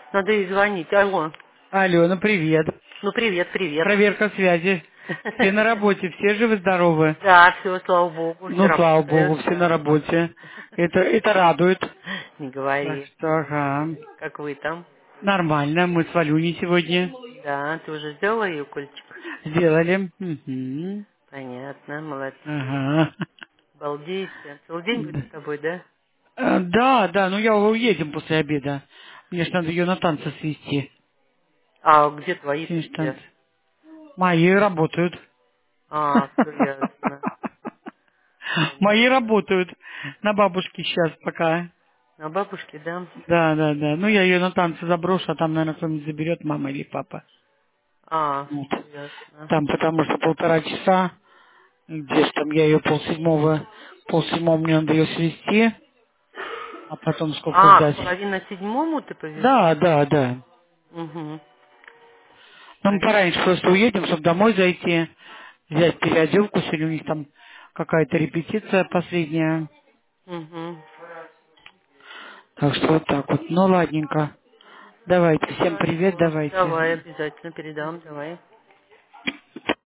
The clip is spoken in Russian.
Надо ей звонить. Алло. Алло, ну привет. Ну, привет, привет. Проверка связи. Все на работе, все живы-здоровы. Да, все, слава богу, все Ну, слава работает, богу, все на да. работе. Это радует. Не Так говори. что, ага. Как вы там? Нормально, мы с Валюней сегодня Да, ты уже сделала ей укольчик? сделали. Мгм. Понятно, молодцы. Ага. Балдеете. Целый день будет Да, с тобой, да? да, ну я уедем после обеда. Мне ж надо ее на танцы свести. А где твои-то Финиш танцы. где? Мои работают. А, все ясно. Мои Понятно. работают. На бабушке сейчас пока. А бабушки, да? Да. Ну, я ее на танцы заброшу, а там, наверное, кто-нибудь заберет, мама или папа. А, Вот. все ясно. Там, потому что 1,5 часа, где ж там я ее полседьмого мне надо ее свести, а потом сколько А, к ждать. половине седьмому ты повезешь? Да. Угу. Но мы пораньше Понятно. просто уедем, чтобы домой зайти, взять переоделку, сегодня у них там какая-то репетиция последняя. Угу. Так что вот так вот. Ну, ладненько. Давайте, всем привет, Хорошо. давайте. Давай, обязательно передам, давай.